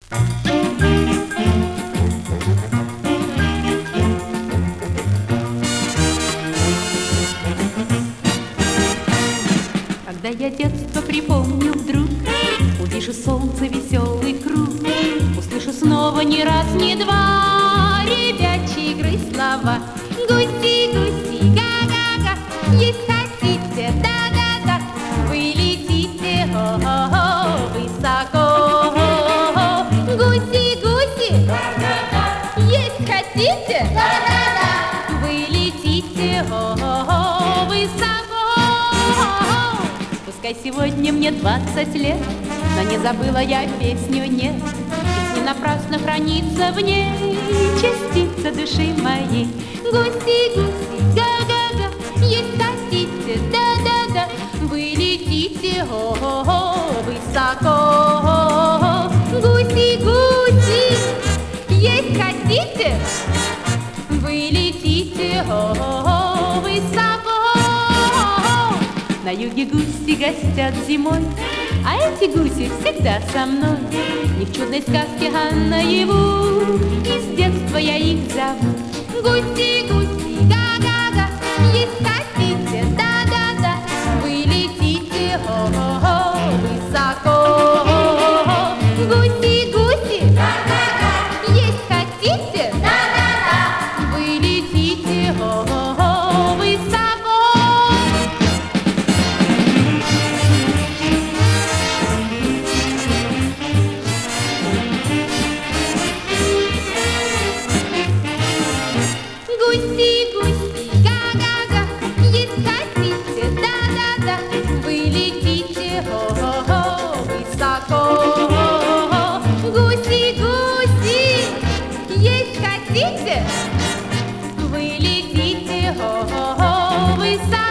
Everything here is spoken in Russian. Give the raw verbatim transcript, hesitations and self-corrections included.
Когда я детство припомню вдруг, увижу солнце, веселый круг, услышу снова ни раз, ни два ребячьи игры слова. Гуси, гуси, га-га-га, есть хотите, да-да-да, вы летите, хо-хо-хо, высоко. Гуси, гуси, да-да-да, есть хотите, да-да-да, вы летите, хо-хо-хо, высоко. Пускай сегодня мне двадцать лет, но не забыла я песню «Нет». Ведь не напрасно хранится в ней частица души моей. Гуси, гуси, га-га-га, есть хотите, да-да-да, вы летите, хо-хо-хо, высоко. Гуси, гуси, есть хотите, вы летите, хо-хо-хо, высоко. На юге гуси гостят зимой, а эти гуси всегда со мной. Не в чудной сказке, а наяву, и с детства я их зову. Гуси, гуси, га-га-га, есть хотите, да-да-да, вы летите, хо-хо-хо, высоко. Гуси, гуси, га-га-га, есть хотите, да-да-да, вы летите, хо-хо-хо, высоко. Гуси, гуси, га-га-га, есть хотите, да-да-да, вы летите, хо-хо-хо, высоко. Гуси, гуси, есть хотите, вы летите, хо-хо-хо, высоко.